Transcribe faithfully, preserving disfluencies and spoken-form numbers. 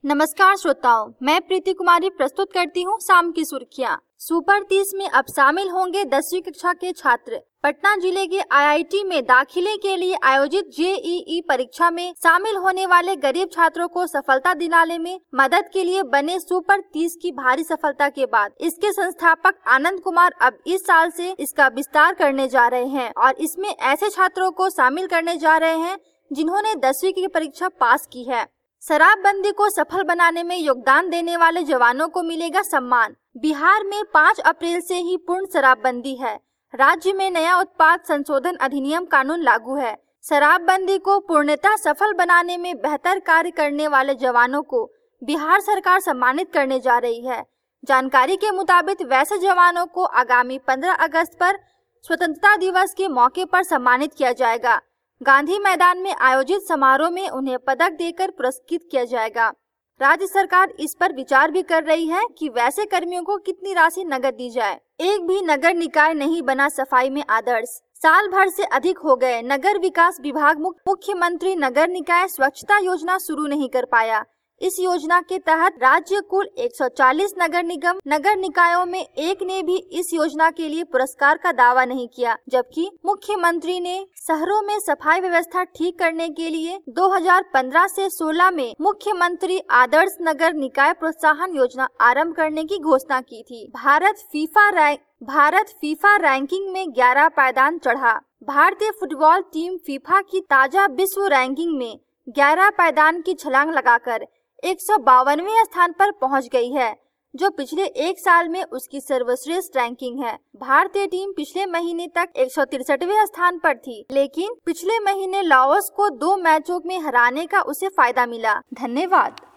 नमस्कार श्रोताओं, मैं प्रीति कुमारी प्रस्तुत करती हूँ शाम की सुर्खियाँ। सुपर तीस में अब शामिल होंगे दसवीं कक्षा के छात्र। पटना जिले के आई आई टी में दाखिले के लिए आयोजित जे ई ई परीक्षा में शामिल होने वाले गरीब छात्रों को सफलता दिलाने में मदद के लिए बने सुपर तीस की भारी सफलता के बाद इसके संस्थापक आनंद कुमार अब इस साल से इसका विस्तार करने जा रहे हैं और इसमें ऐसे छात्रों को शामिल करने जा रहे हैं जिन्होंने दसवीं की परीक्षा पास की है। शराबबंदी को सफल बनाने में योगदान देने वाले जवानों को मिलेगा सम्मान। बिहार में पाँच अप्रैल से ही पूर्ण शराबबंदी है। राज्य में नया उत्पाद संशोधन अधिनियम कानून लागू है। शराबबंदी को पूर्णतः सफल बनाने में बेहतर कार्य करने वाले जवानों को बिहार सरकार सम्मानित करने जा रही है। जानकारी के मुताबिक वैसे जवानों को आगामी पंद्रह अगस्त पर स्वतंत्रता दिवस के मौके पर सम्मानित किया जाएगा। गांधी मैदान में आयोजित समारोह में उन्हें पदक देकर पुरस्कृत किया जाएगा। राज्य सरकार इस पर विचार भी कर रही है कि वैसे कर्मियों को कितनी राशि नकद दी जाए। एक भी नगर निकाय नहीं बना सफाई में आदर्श। साल भर से अधिक हो गए नगर विकास विभाग मुख्यमंत्री नगर निकाय स्वच्छता योजना शुरू नहीं कर पाया। इस योजना के तहत राज्य कुल एक सौ चालीस नगर निगम नगर निकायों में एक ने भी इस योजना के लिए पुरस्कार का दावा नहीं किया, जबकि मुख्यमंत्री ने शहरों में सफाई व्यवस्था ठीक करने के लिए दो हज़ार पंद्रह से सोलह में मुख्यमंत्री आदर्श नगर निकाय प्रोत्साहन योजना आरंभ करने की घोषणा की थी। Bharat FIFA rank Bharat FIFA ranking में ग्यारह पायदान चढ़ा। भारतीय फुटबॉल टीम फीफा की ताजा विश्व रैंकिंग में ग्यारह पायदान की छलांग लगाकर एक सौ बावनवें स्थान पर पहुंच गई है, जो पिछले एक साल में उसकी सर्वश्रेष्ठ रैंकिंग है। भारतीय टीम पिछले महीने तक एक सौ तिरसठवें स्थान पर थी, लेकिन पिछले महीने लाओस को दो मैचों में हराने का उसे फायदा मिला। धन्यवाद।